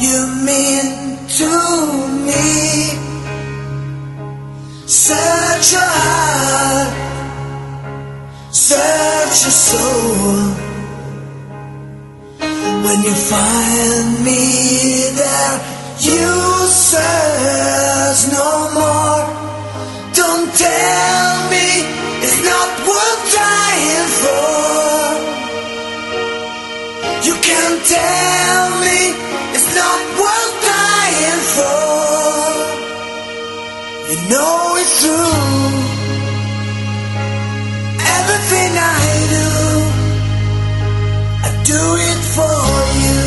you mean to me. Search your heart, search your soul. When you find me there, you search no more. Don't tell me it's not worth trying for. You can't tell me it's not worth dying for. You know it's true. Everything I do it for you.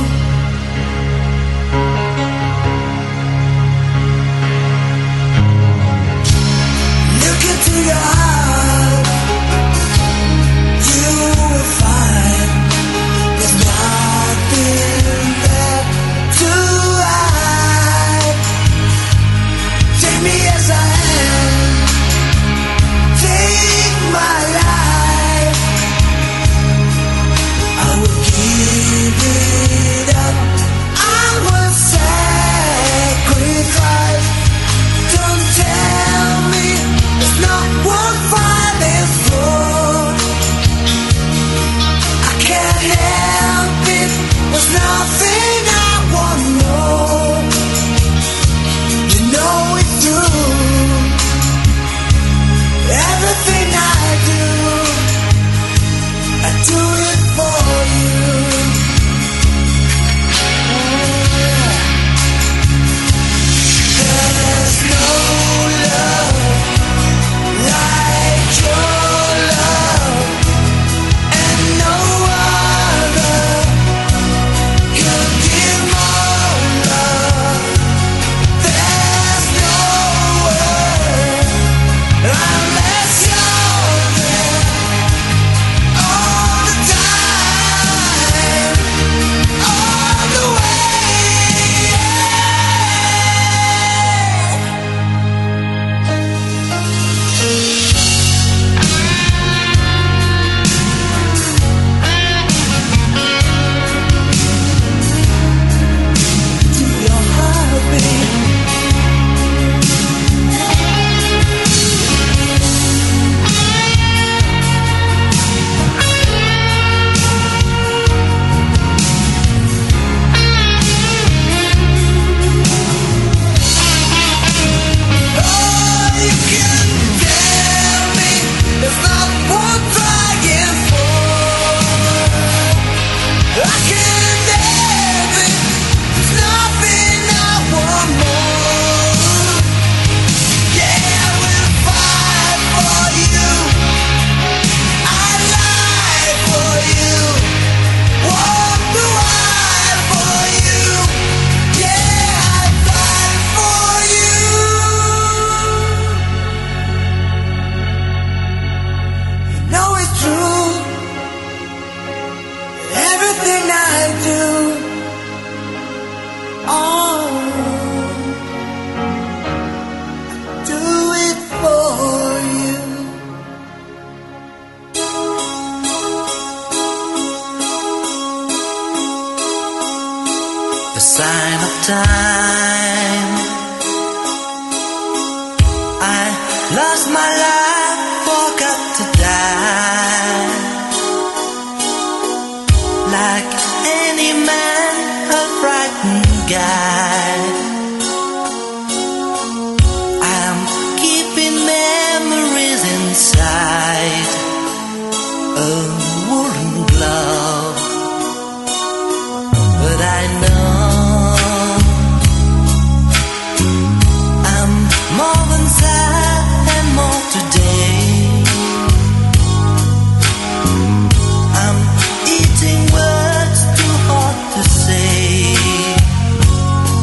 Look into your heart, you will find there's nothing there to hide. Take me as I am, take my life. I will give it up, I will sacrifice. Don't tell me it's not worth fighting for. I can't help it, there's nothing I want more. You know it's true. Everything I do it for you. There's no love like your love, and no other can give more love. There's no word unless you're there all the time, all the way. To your heartbeat. Oh, you can tell me it's not worth trying for. I can't have it, there's nothing I want more. Yeah, I will fight for you, I lie for you, walk the wire for you. Yeah, I fight for you. You know it's true. Everything I do, do it for you. A sign of time. I lost my life, forgot to die. Like any man, a frightened guy. I'm keeping memories inside a woolen glove. But I know I'm more than sad and more today. I'm eating words too hard to say.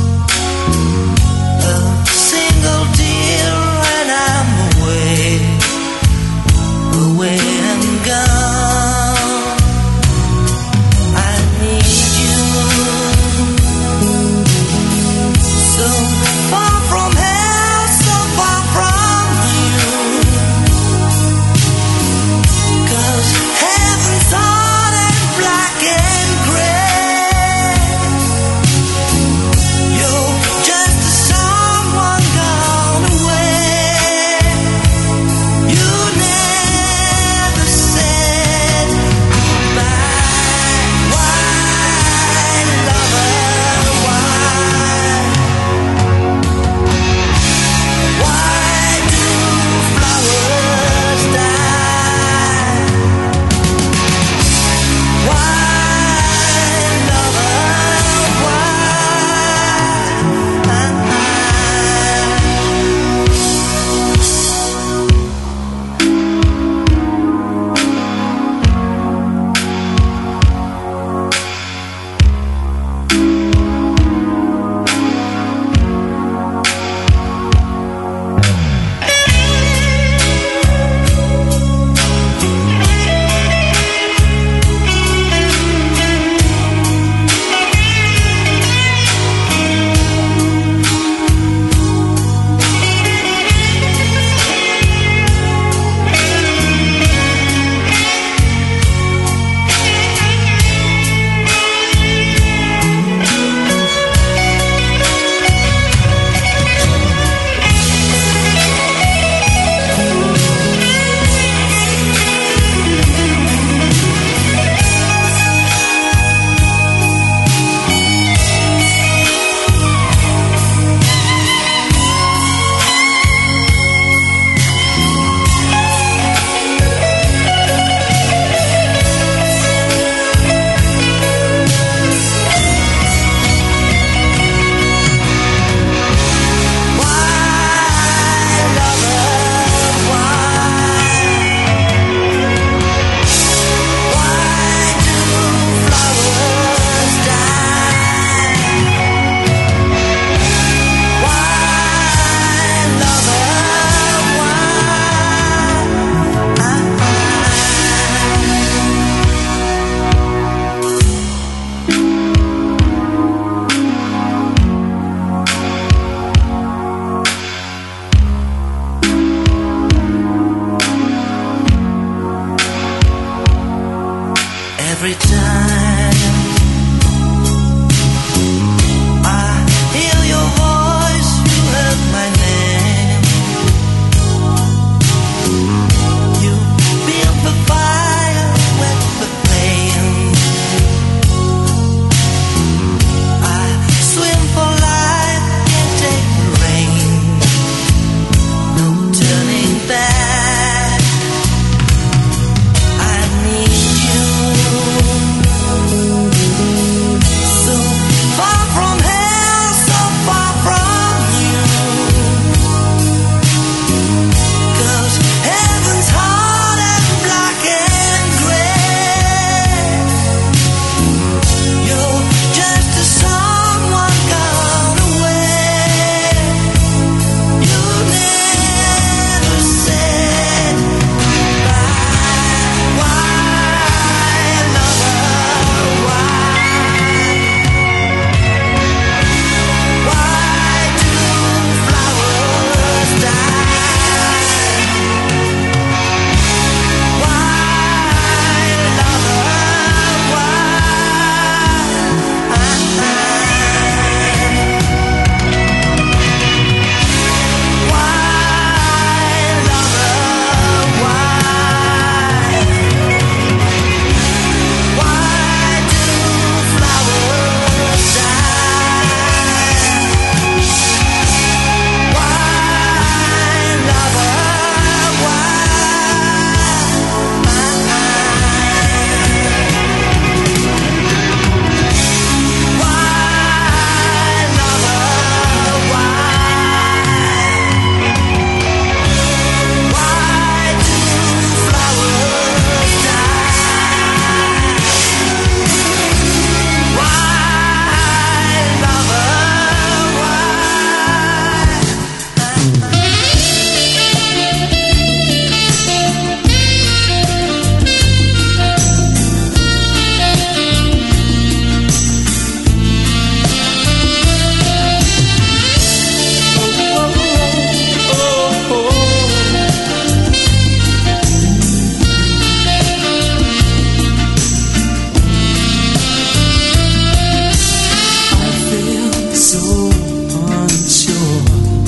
so unsure.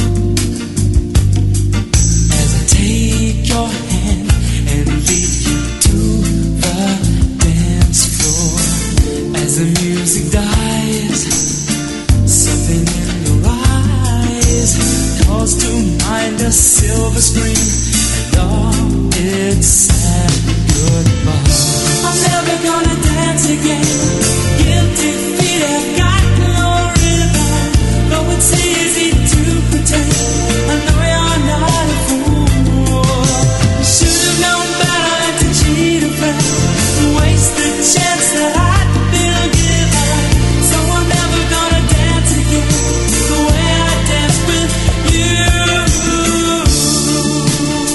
As I take your hand and lead you to the dance floor, as the music dies, something in your eyes calls to mind a silver screen and all its sad goodbye. I'm never gonna dance again. Guilty feet have got no rhythm. Though it's easy to pretend, I know you're not a fool. Should've known better to cheat a friend, waste the chance that I'd been given. So I'm never gonna dance again the way I danced with you.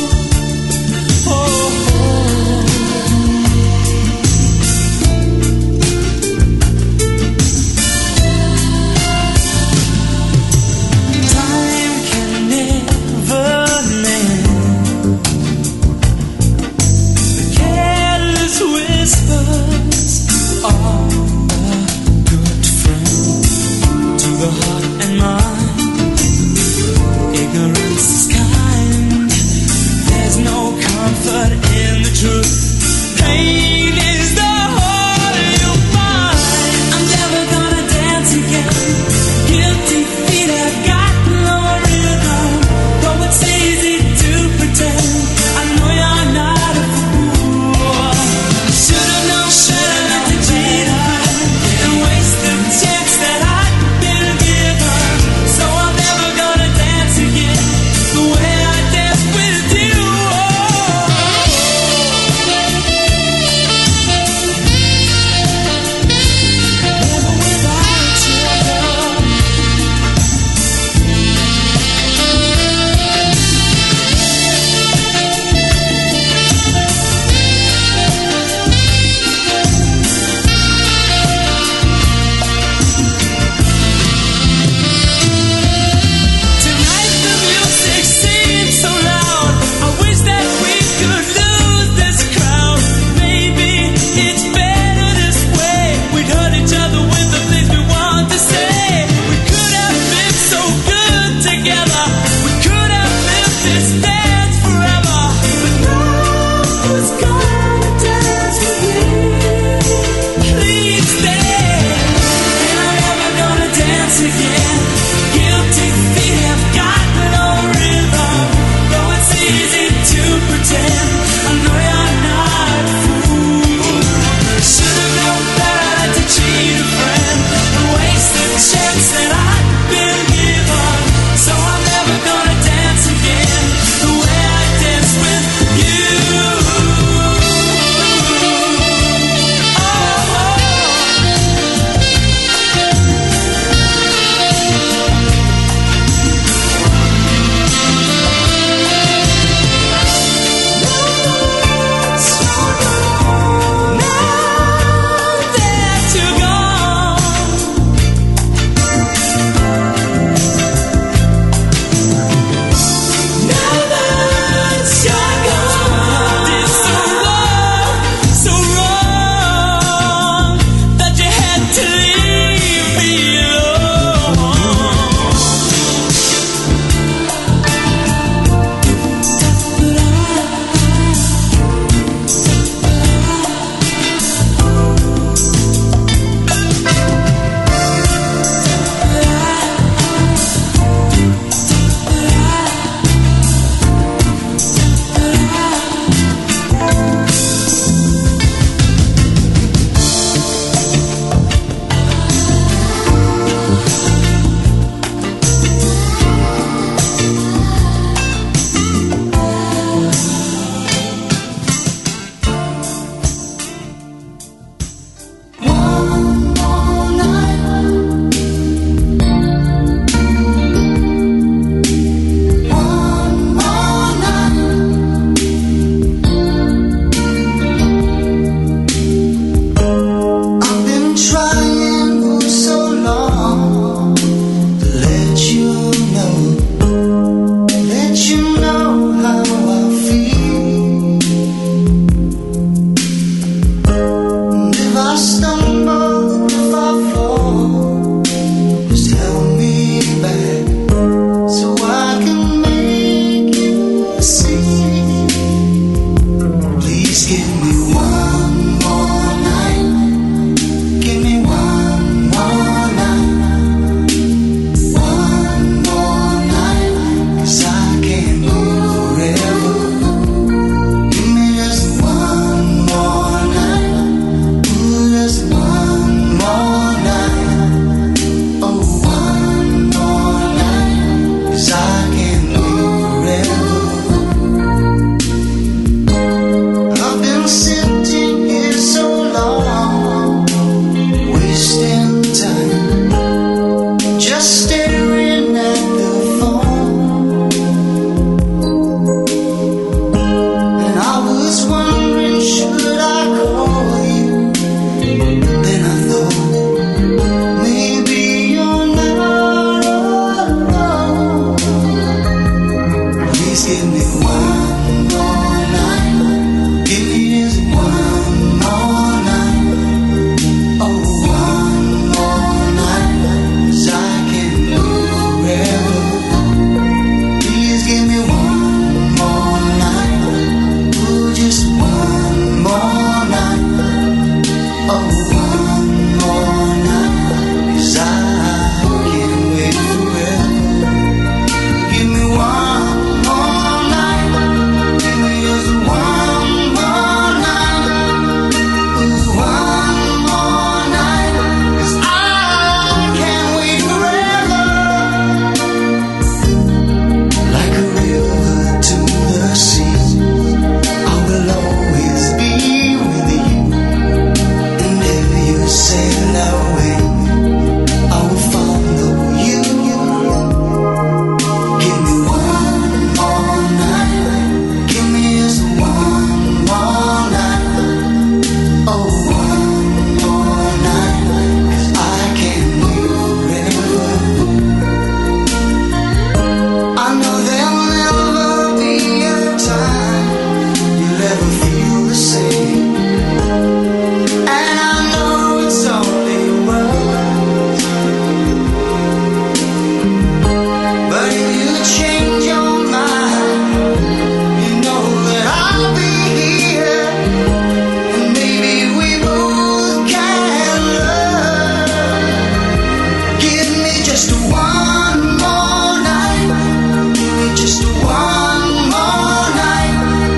just one more night. Give me just one more night.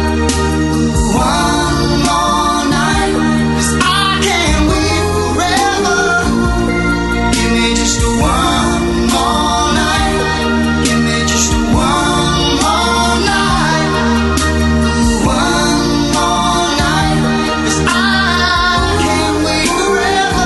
One more night. 'Cause I can't wait forever. Give me just one more night. Give me just one more night. One more night. 'Cause I can't wait forever.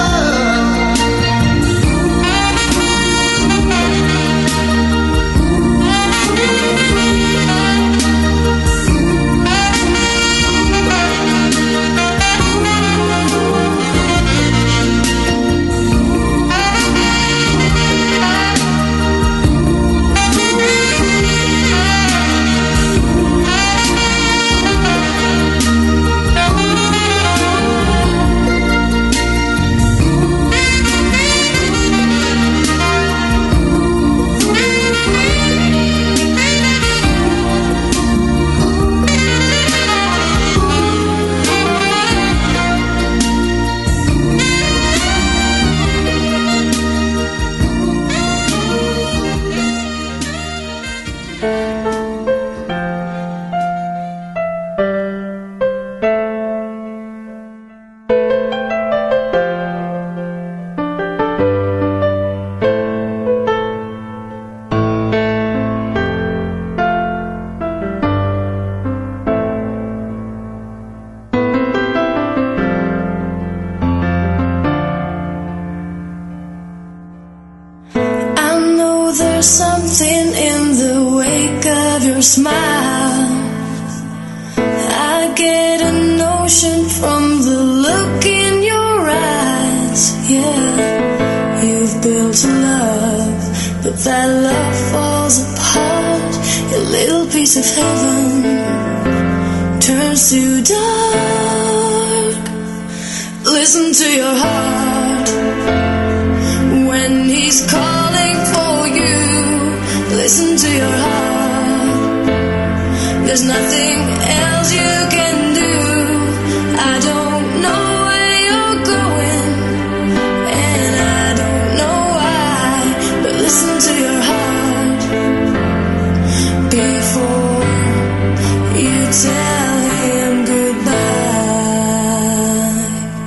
I know there's something in the wake of your smile. I get a notion from the look in your eyes. Yeah, you've built a love, but that love falls apart. Your little piece of heaven turns to dark. Listen to your heart when he's calling for you. Listen to your heart. There's nothing else you can do. I don't know where you're going, and I don't know why, but listen to your heart before you tell him goodbye.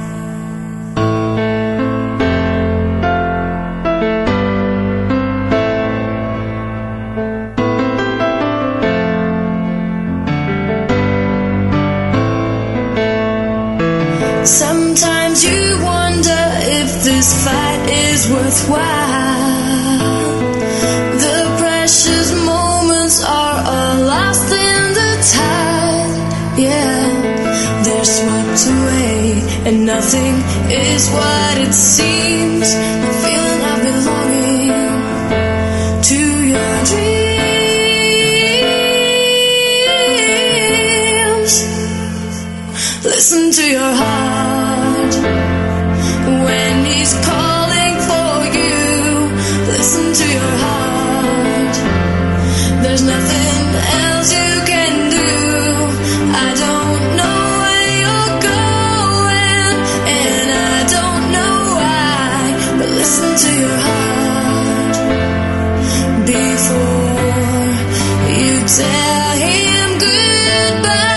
Sometimes you wonder if this fight is worthwhile. The precious moments are all lost in the tide. Yeah, they're swept away, and nothing is what it seems. The feeling of belonging to your dreams. Listen to your heart when he's calling for you. Listen to your heart. There's nothing else you can do. I don't know where you're going, and I don't know why, but listen to your heart before you tell him goodbye.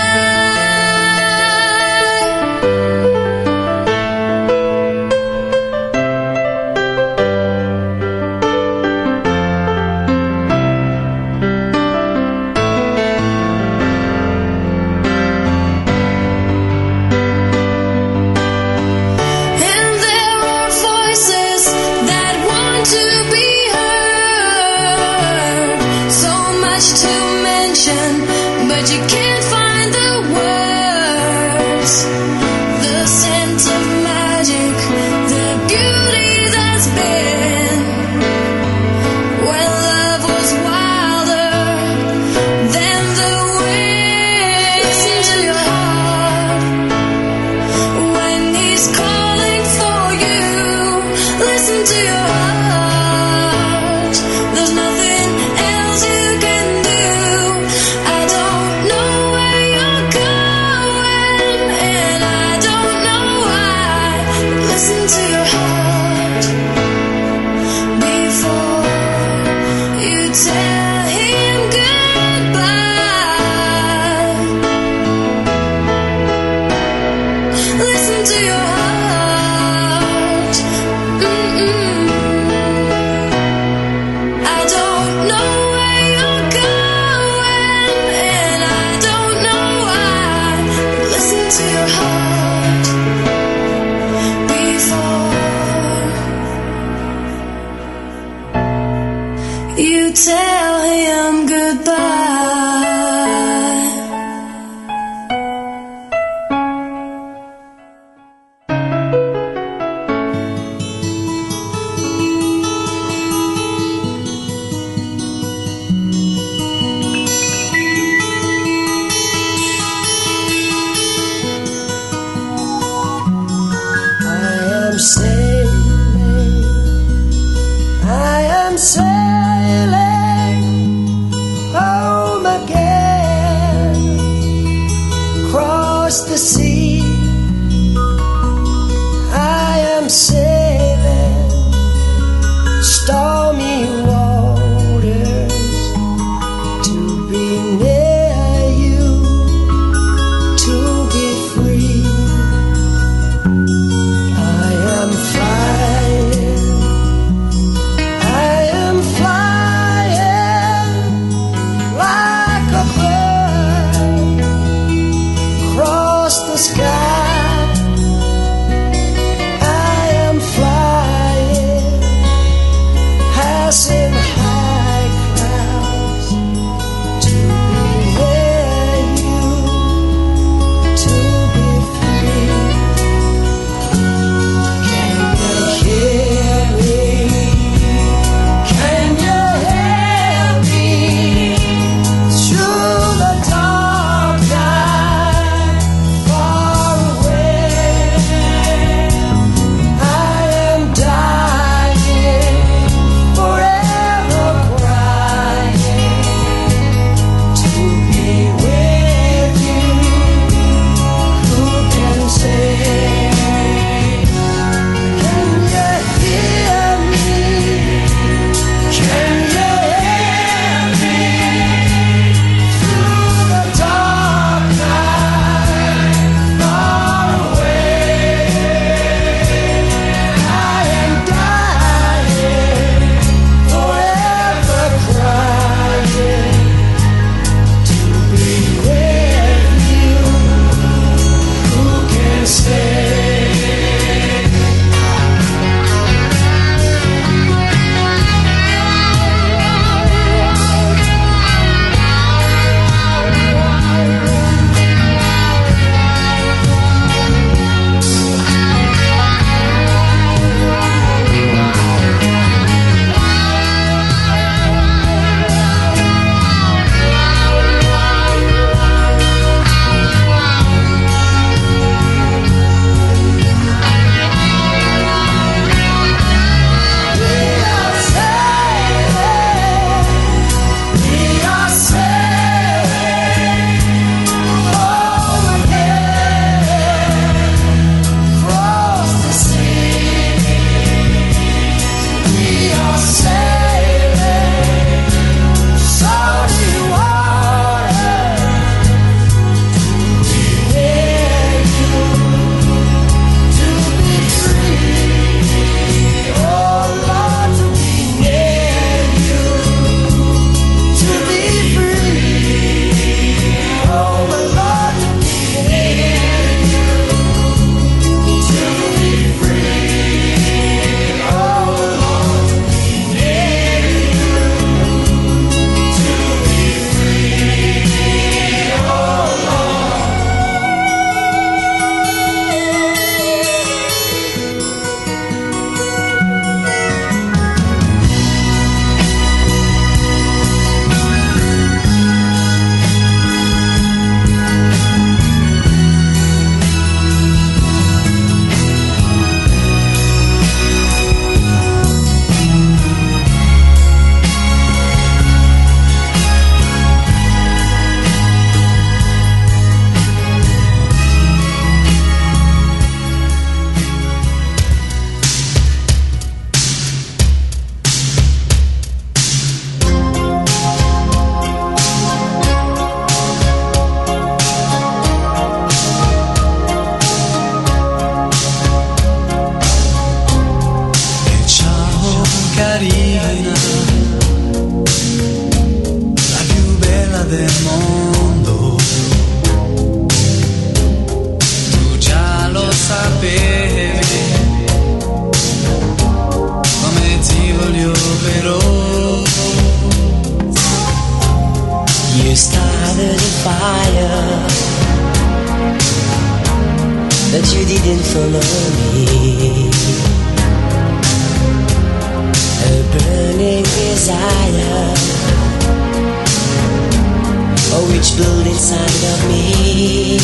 tell him goodbye. The sea, I am sailing stormy waters to be near you, to be free. I am flying like a bird across the sky. I am flying, passing high clouds to be near you, to be free. Can you hear me? Can you hear me through the dark night? Far away, I am dying, forever crying to be with you. Who can say? Can you hear me? Can you hear me through the dark night? Far away, I am dying, forever crying to be with you. Who can say? del mondo. Tu già lo sapevi, come ti voglio però. that you didn't follow me. A burning desire, oh, which blew inside of me.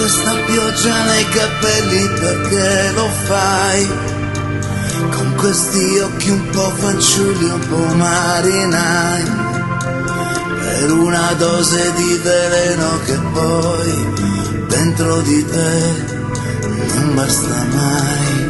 questa pioggia nei capelli, perché lo fai? Con questi occhi un po' fanciulli, un po' marinai, per una dose di veleno che poi dentro di te non basta mai.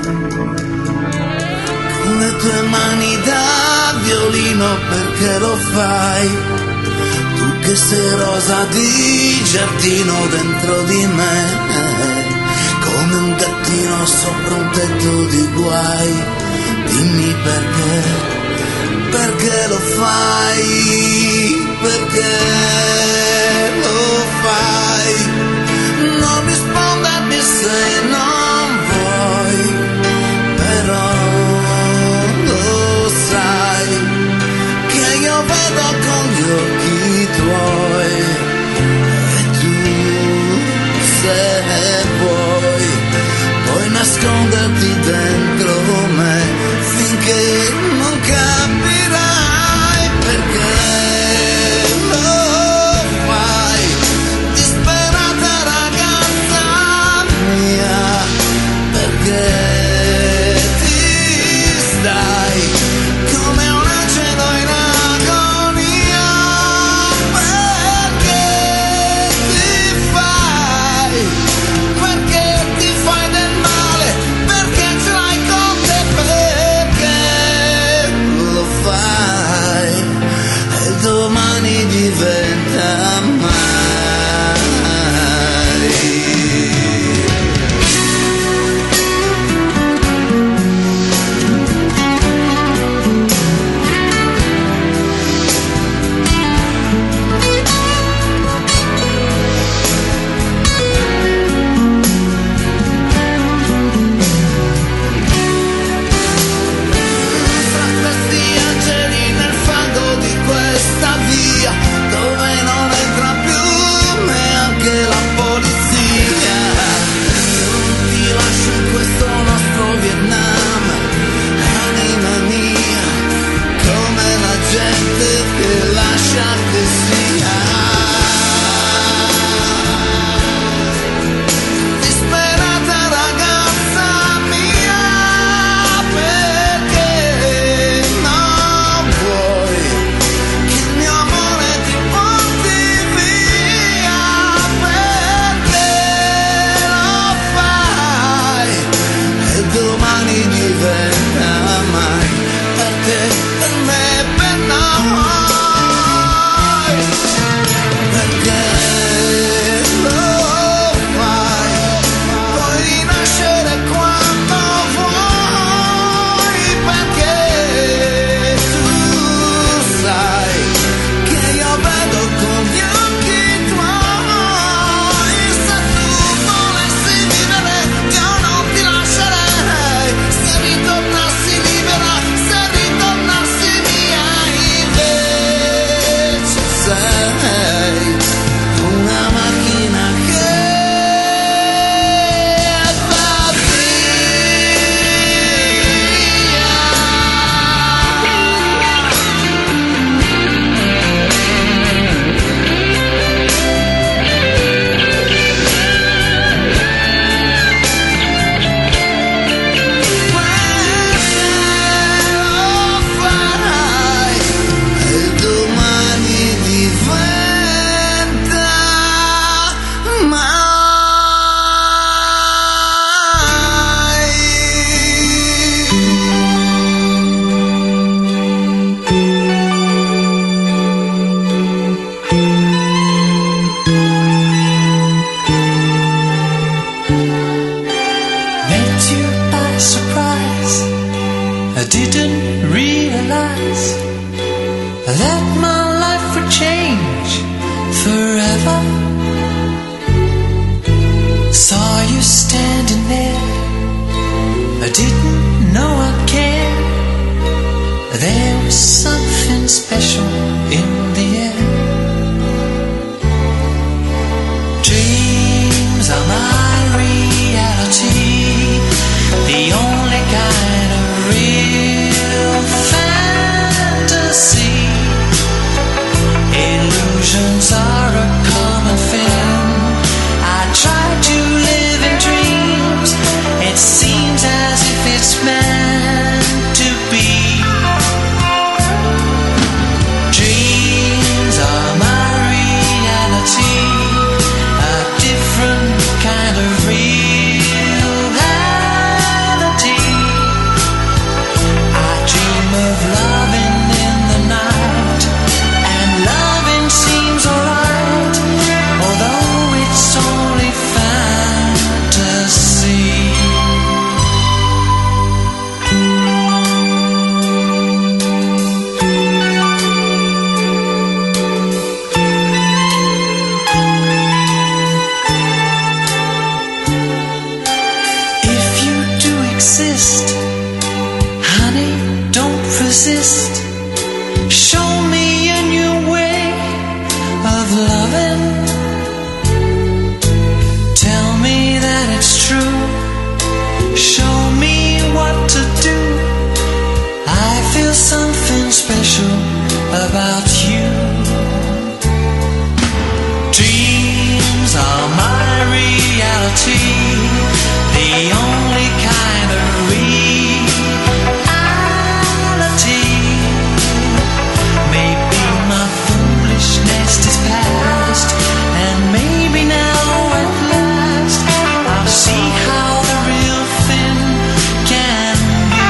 Con le tue mani da violino, perché lo fai? Tu che sei rosa di giardino dentro di me, come un gattino sopra un tetto di guai. Dimmi perché lo fai? Perché lo fai? Non rispondermi se non vuoi, però lo sai che io vedo con gli occhi tuoi, e tu, se vuoi, puoi nasconderti dentro me finché non capirai perché lo fai, disperata ragazza mia, perché ti stai come un angelo in agonia, perché ti fai del male, perché ce l'hai con te, perché lo fai e domani diventa mai. Fra questi angeli nel fango di questa via, dove non entra più neanche la polizia, io non ti lascio in questo nostro Vietnam, anima mia, come la gente che lascia che sia. Disperata ragazza mia, perché non vuoi che il mio amore ti porti via, perché lo fai e domani diventa mai, perché per me per noi, perché lo fai, puoi rinascere quando vuoi, perché tu sai che io vedo con gli occhi tuoi, se tu volessi vivere io non ti lascerei, se ritornassi libera, se ritornassi mia, invece sei una macchina che va lo fai e domani diventa Met you by surprise. I didn't realize that my life would change forever. Saw you standing there. I didn't know I'd care. There was something special in the air. Dreams are my reality, the only kind of real fantasy. Illusions are a common thing. I try to exist. Show me a new way of loving. Tell me that it's true. Show me what to do. I feel something special about you. Dreams are my reality, the only kind of reality. Maybe my foolishness is past, and maybe now at last I'll see how the real thing can be.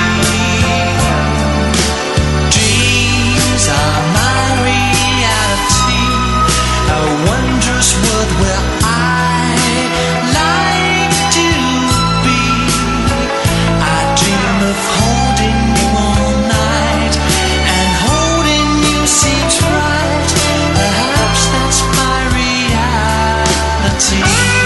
Dreams are my reality, a wondrous world where I like to be. I dream of holding you all night, and holding you seems right. Perhaps that's my reality.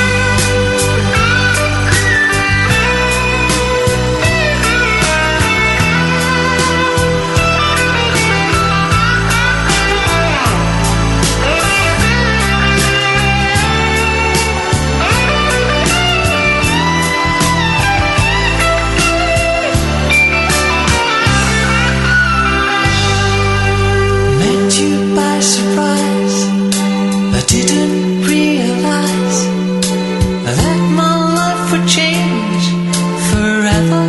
Met you by surprise. I didn't realize that my life would change forever.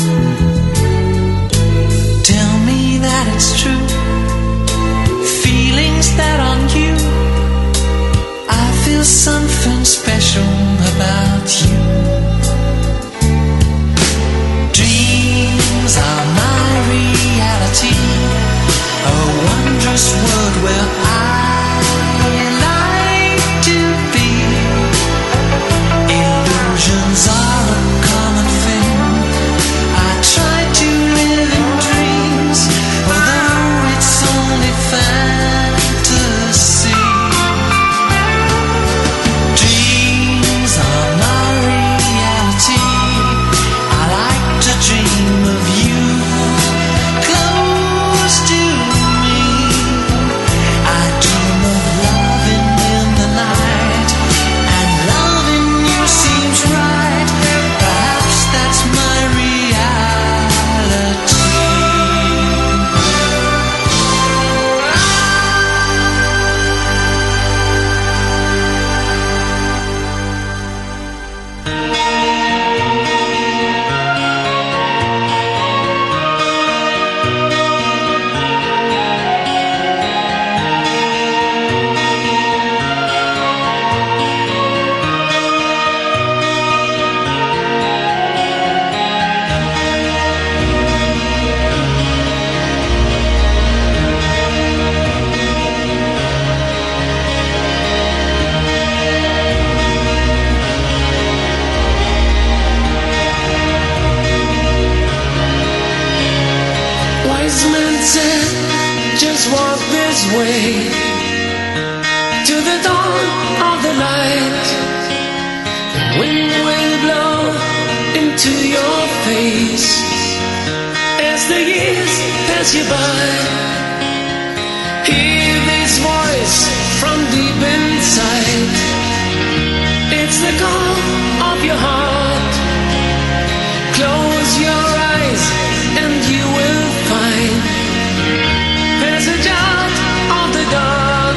Tell me that it's true. Feelings that on you. I feel something special about you. Dreams are my reality, a wondrous world where I like to be. Illusions are a common thing. I try to live in dreams, although it's only fantasy. Dreams are my reality. I like to dream of you close to me. I dream of loving in the night, and loving you seems right. Perhaps that's my reality. Wise men said, just walk this way to the dawn of the light. The wind will blow into your face as the years pass you by. Hear this voice from deep inside. It's the call of your heart. Close your eyes and you will find passage out of the dark.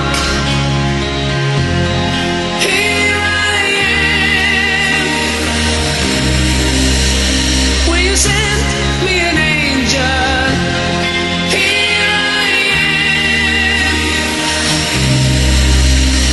Here I am. Will you send me an angel? Here I am.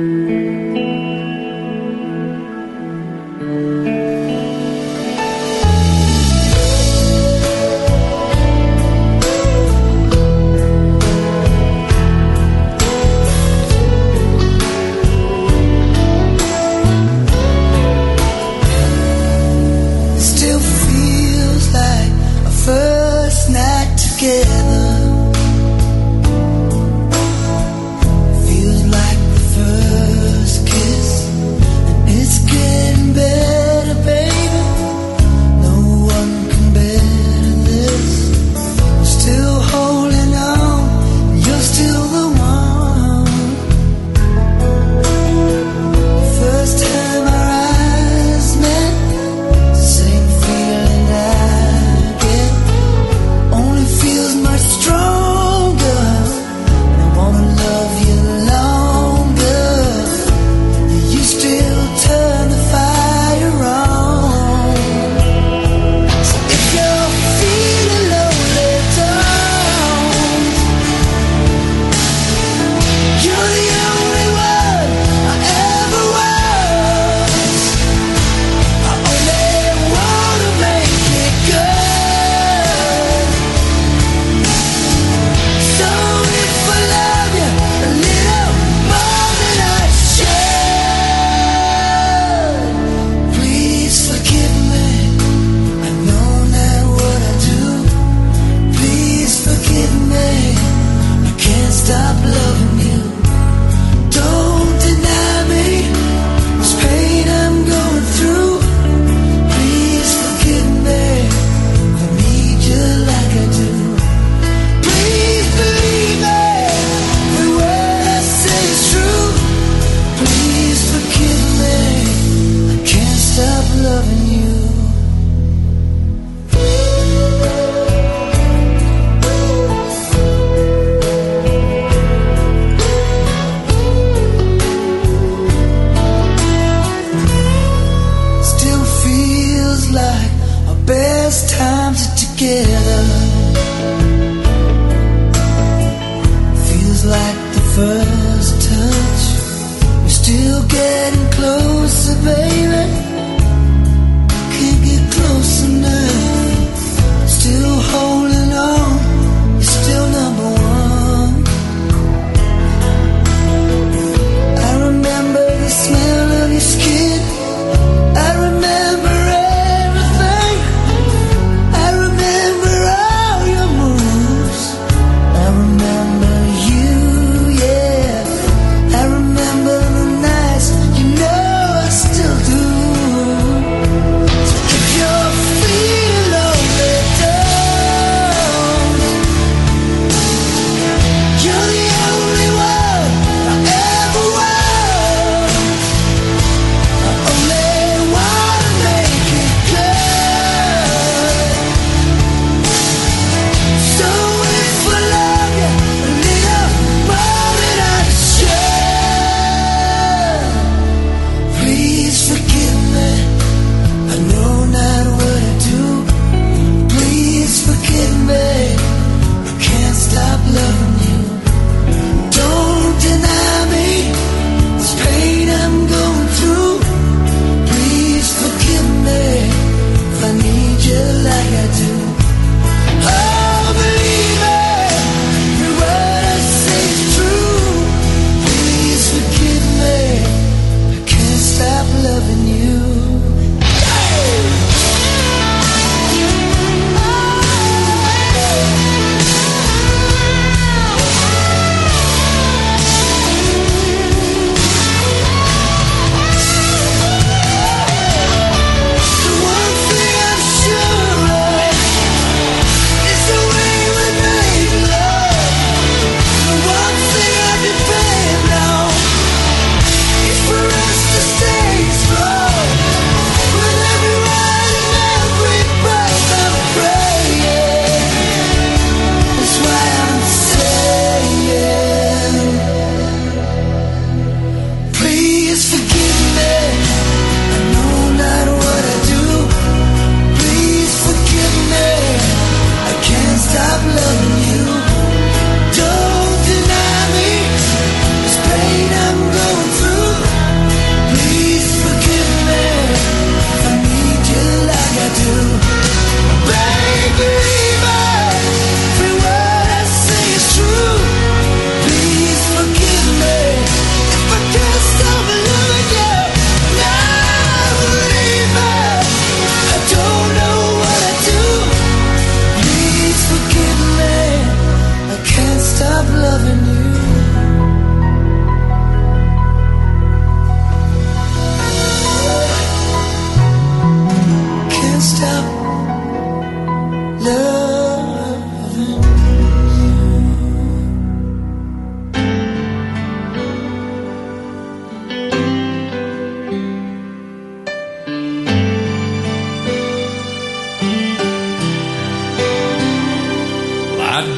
Feels like the first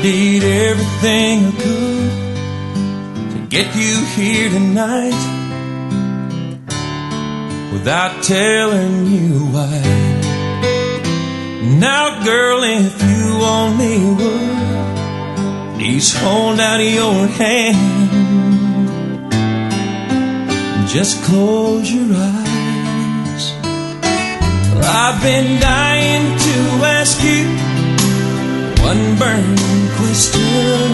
did everything I could to get you here tonight without telling you why. Now, girl, if you only would, please hold out your hand. Just close your eyes. I've been dying to ask you one burning question.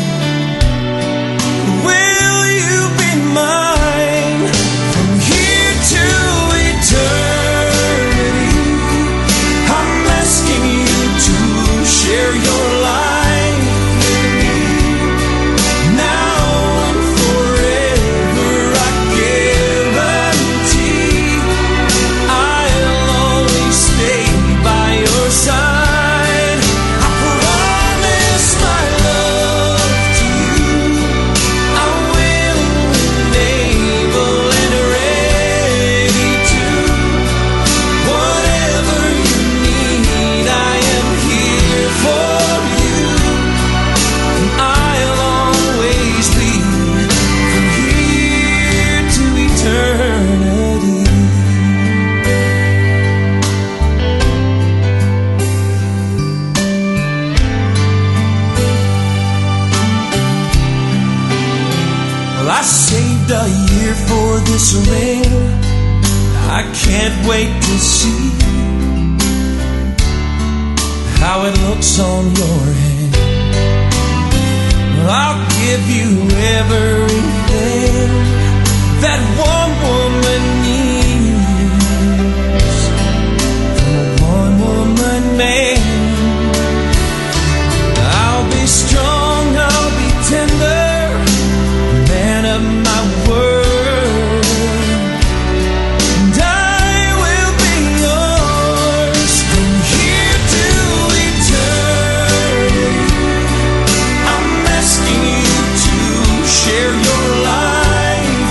Will you be mine from here to eternity? I'm asking you to share your life with me. Now and forever, I guarantee I'll always stay by your side. I promise my love to you. I'm willing and able and ready to. Whatever you need, I am here for you. And I'll always be from here to eternity. Well, I saved a year for this ring. I can't wait to see how it looks on your hand. Well, I'll give you everything that one woman needs from a one-woman man. I'll be strong, I'll be tender, man of my word. And I will be yours from here to eternity. I'm asking you to share your life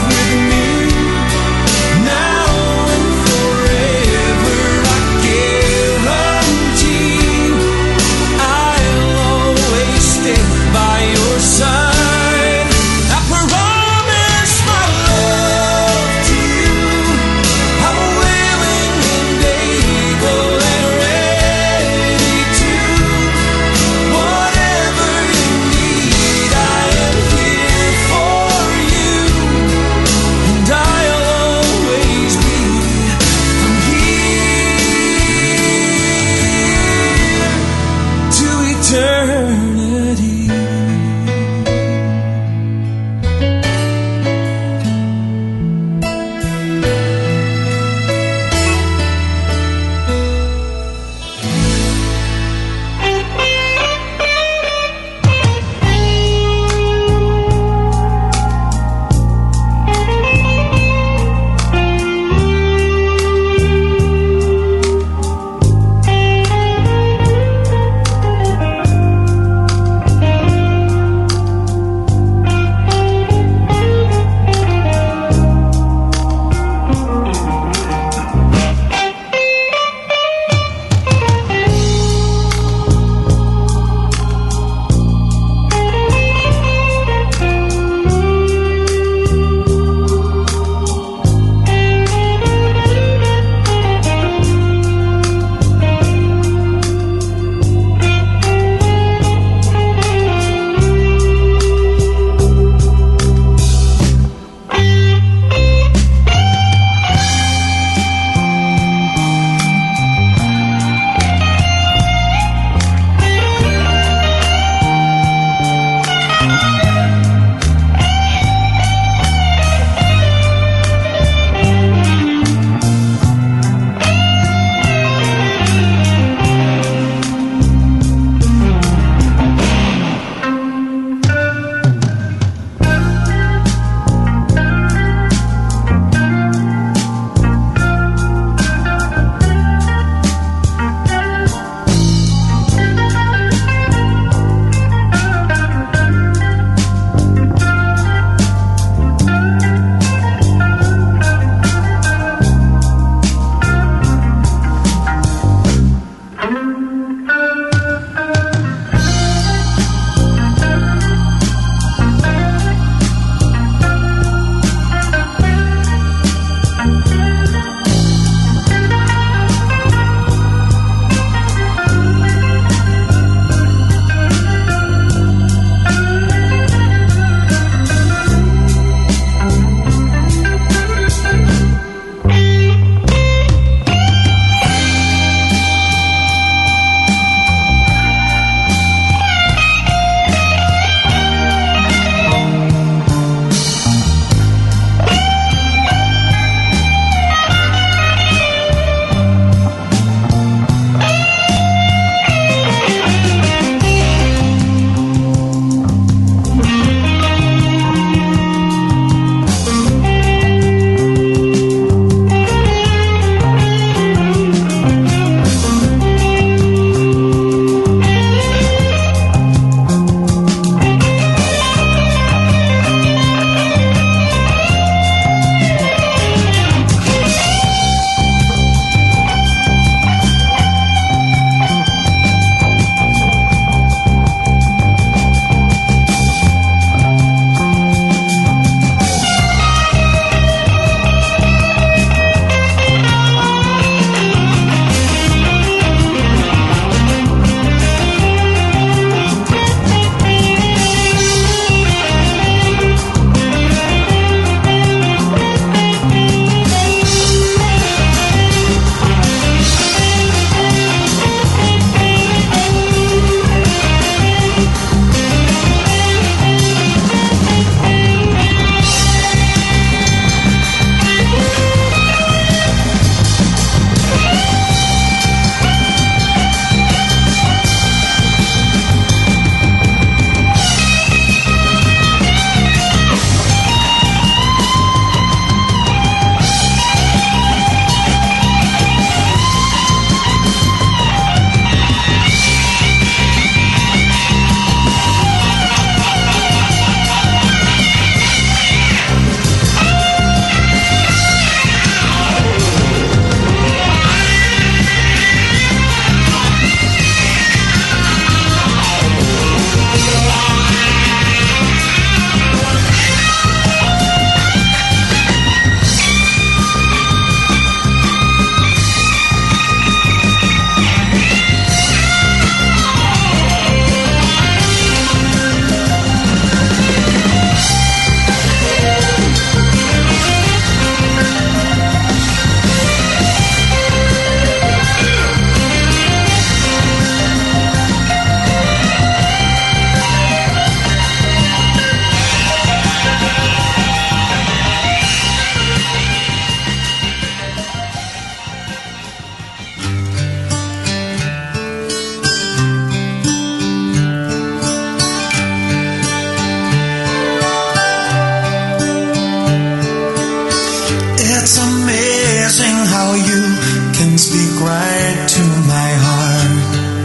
It's amazing how you can speak right to my heart.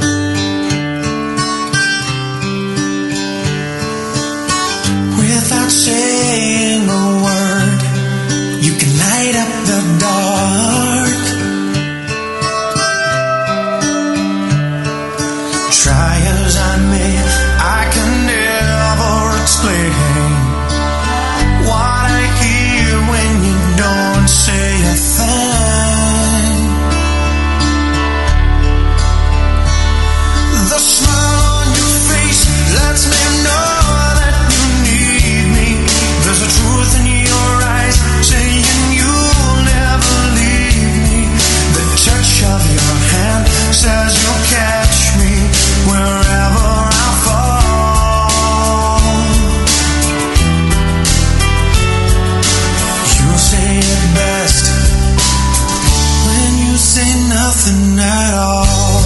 Without saying a word, you can light up the dark. Try as I may, I can never explain what I hear when you don't say a thing. The smile on your face lets me know that you need me. There's a truth in your eyes saying you'll never leave me. The touch of your hand says you'll catch me wherever I fall. You say it best when you say nothing at all.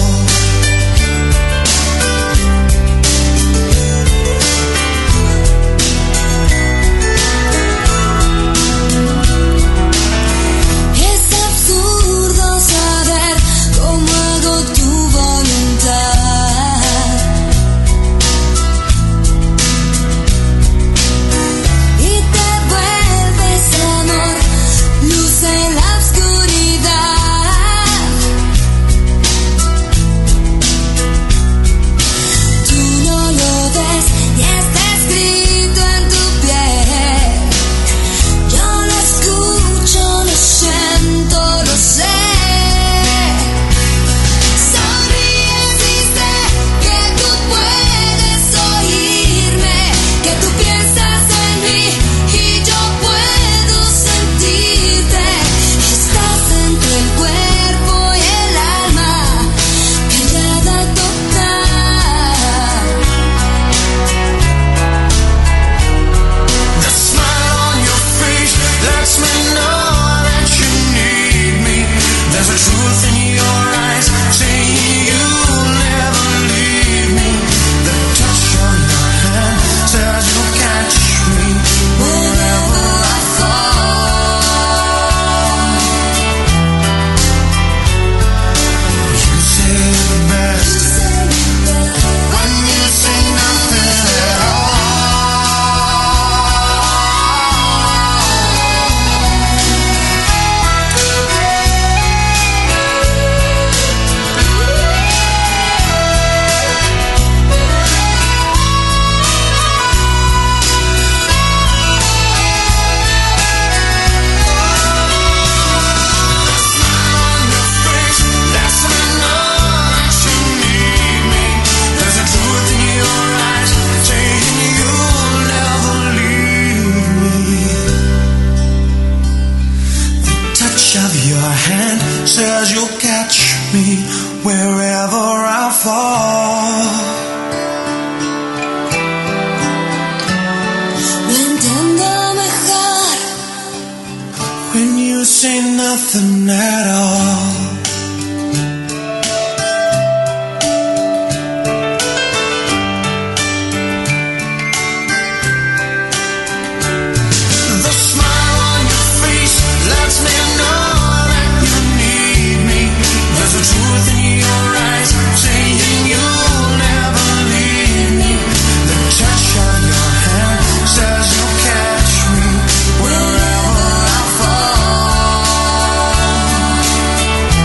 Es absurdo saber cómo hago tu voluntad y te vuelves amor, luz en la oscuridad. Tú no lo ves y está escrito en tu piel. Yo lo escucho, lo siento, lo sé. Sonríes y sé que tú puedes oírme, que tú piensas en mí y yo puedo sentirte. Estás entre el cuerpo y el alma, callada total. The smile on your face lets me know that you need me. There's a truth in your eyes saying you'll never leave me. The touch of your hand says you'll catch me wherever I fall. You say the best when you say nothing at all. Says you'll catch me wherever I fall. Lo entiendo mejor When you say nothing at all. The smile on your face lets me know that you need me. There's a truth in your eyes saying you'll never leave me. The touch of your hand says you'll catch me wherever I fall.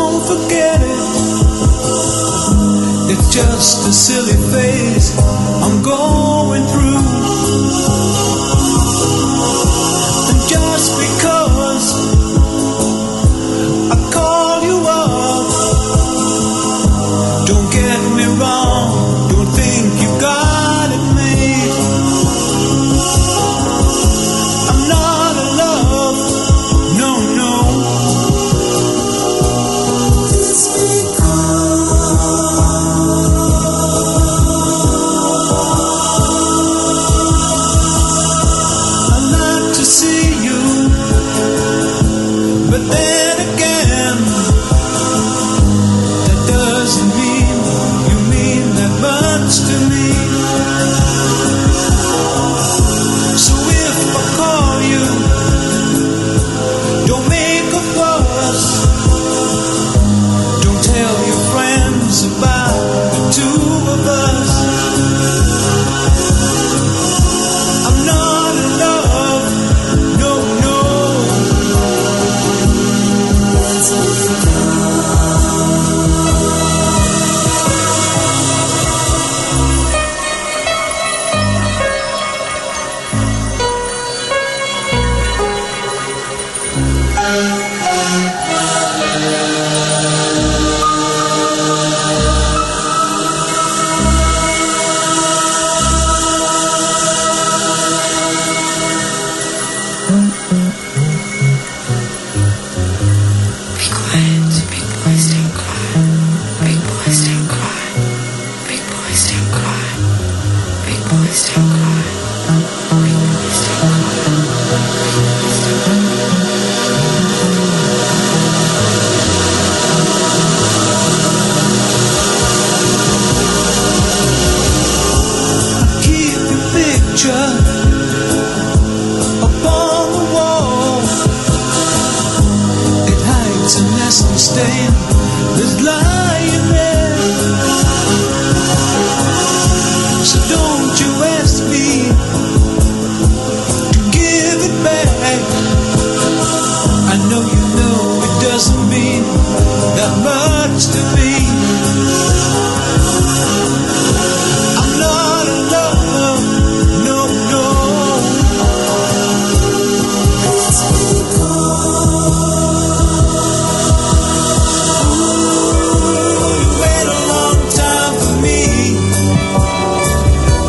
don't forget it. It's just a silly phase I'm going through. And just because I call you up, don't get me wrong, don't think you got it made. I'm not in love, no, no. I'd like to see you, but then again, that doesn't mean you mean that much to me. So if I call you, don't make a fuss. Don't tell your friends about the two of us. I'm not in love, no, no. Be quiet, big boys don't cry. Big boys don't cry. Big boys don't cry. Big boys don't cry. Big boys don't cry. Keep your picture upon the wall. It hides a nasty stain that's lying there. So don't you ask me to give it back. I know you know it doesn't mean that much to me. I'm not in love, no, no. Ooh, you wait a long time for me.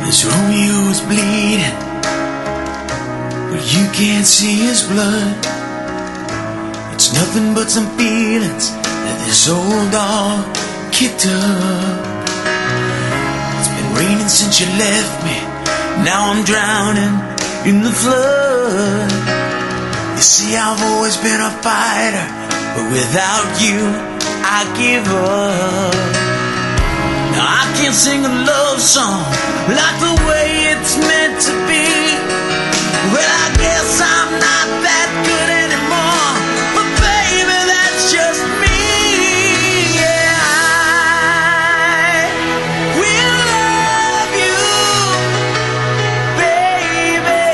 This Romeo is bleeding, but you can't see his blood. It's nothing but some feelings that this old dog kicked up. It's been raining since you left me. Now I'm drowning in the flood. You see, I've always been a fighter, but without you, I give up. Now I can't sing a love song like the way it's meant to be. Well, I guess I'm not that good anymore, but baby, that's just me. Yeah, I will love you, baby,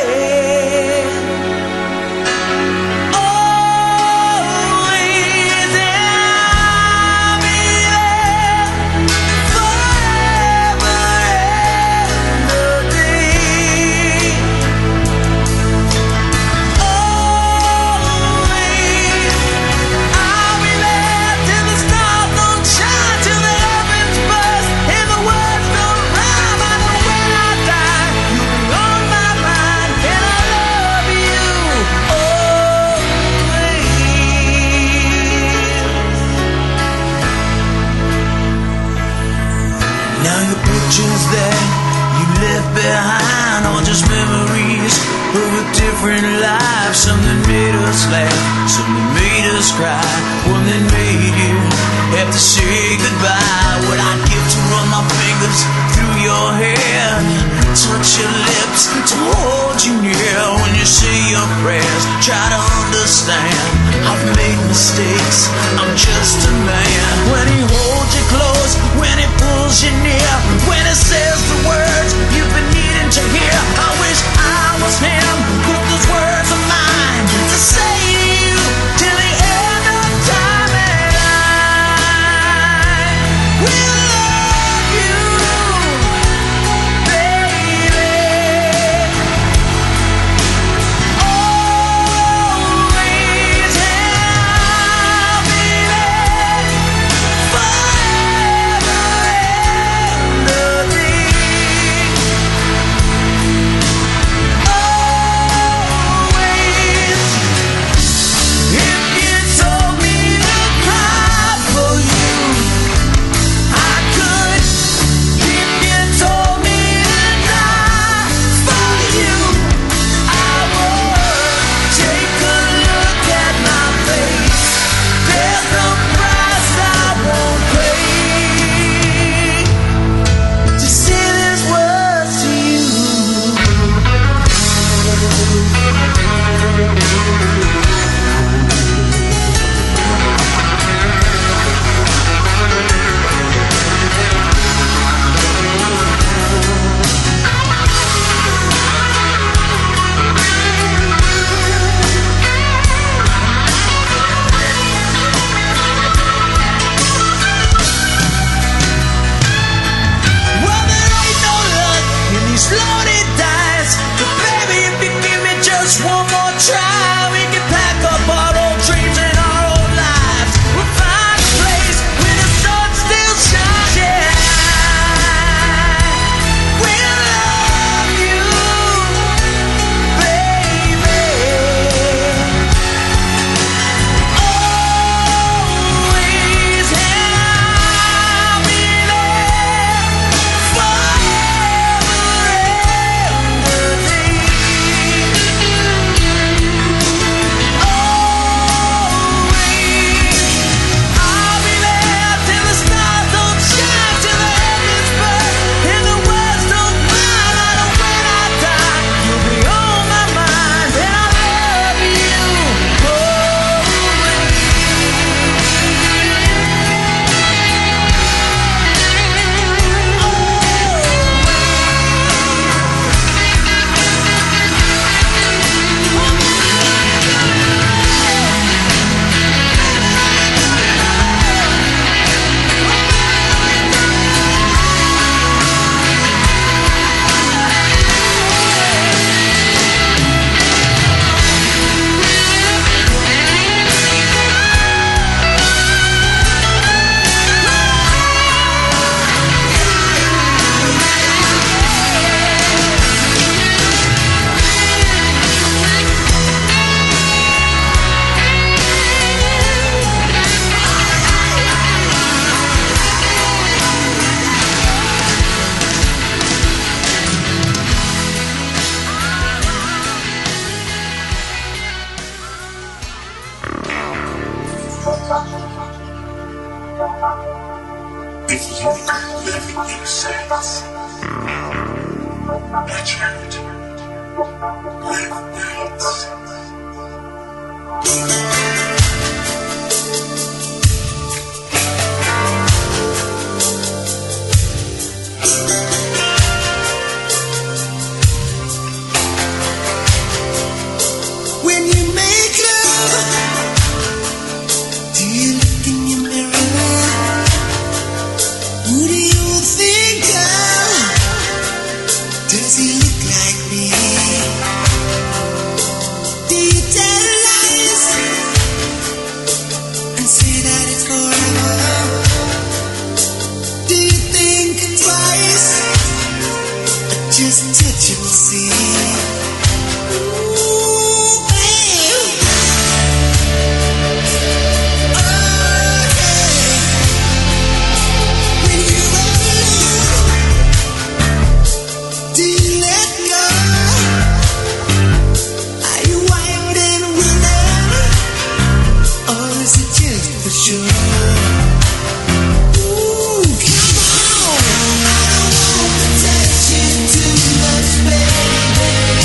always, and I'll be there forever and a day. Always, I'll be there till the stars don't shine, till the heavens burst and the words don't rhyme. I know when I die, you'll be on my mind, and I love you always. Now your pictures that you left behind are just memories of a different life. Some that made us laugh, some that made us cry, one that made you have to say goodbye. What I'd give to run my fingers through your hair, touch your lips, to hold you near. When you say your prayers, try to understand I've made mistakes, I'm just a man. When he holds you close, when he pulls you near, when he says the words you've been needing to hear, I wish I was him, but those words are mine to say to you till the end of time. And I will love you, baby, always, and I'll be there forever and just touch and see. Ooh, babe. Okay. When you're alone, do you let go? Are you wild and willing, or is it just for sure? Ooh, come on. I don't want to touch you too much, baby.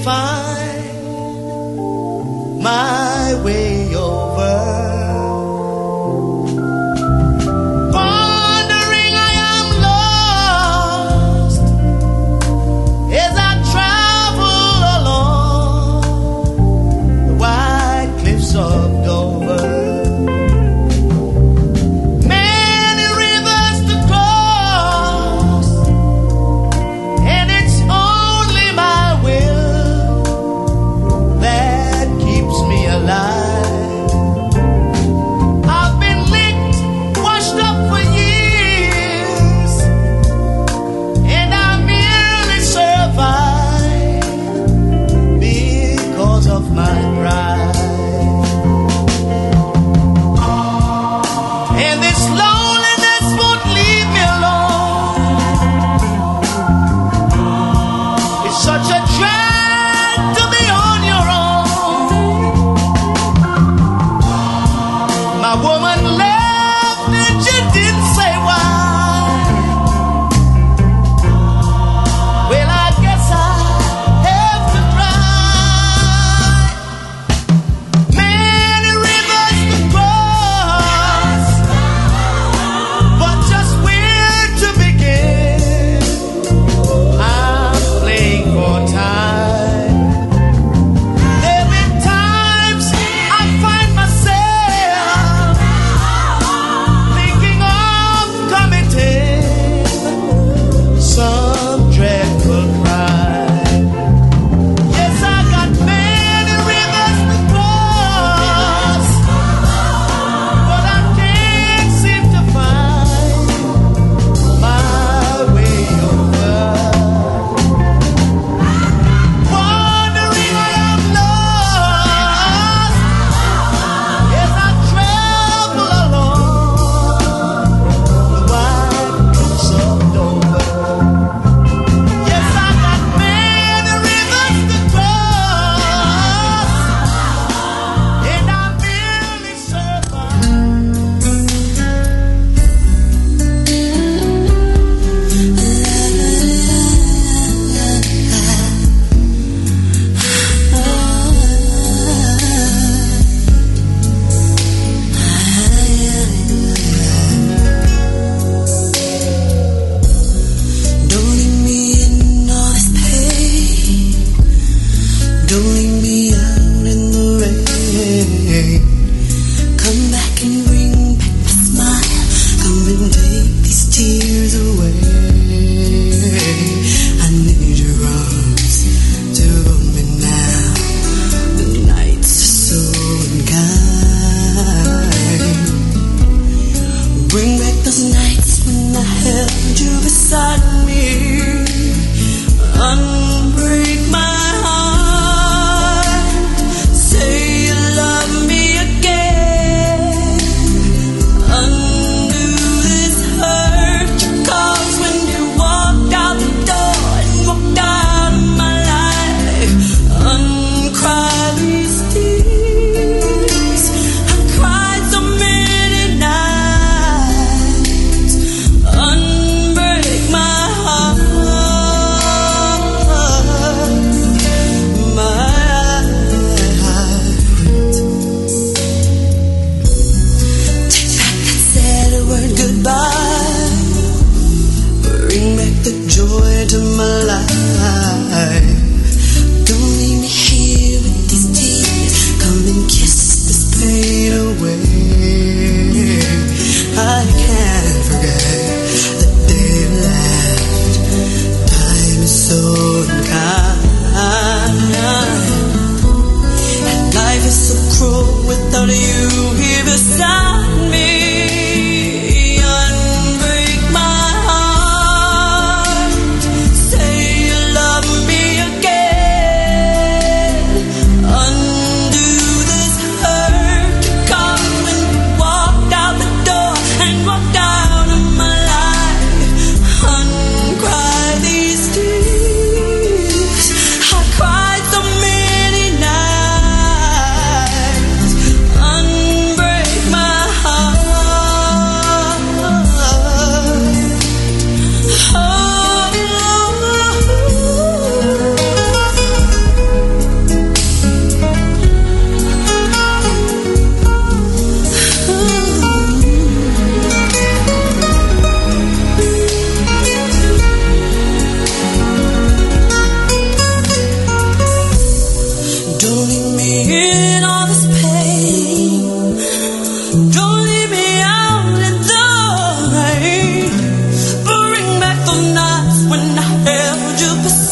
find my way over. Wandering, I am lost as I travel along the white cliffs of Dover. Many rivers to cross, and it's only my will that keeps me 100%.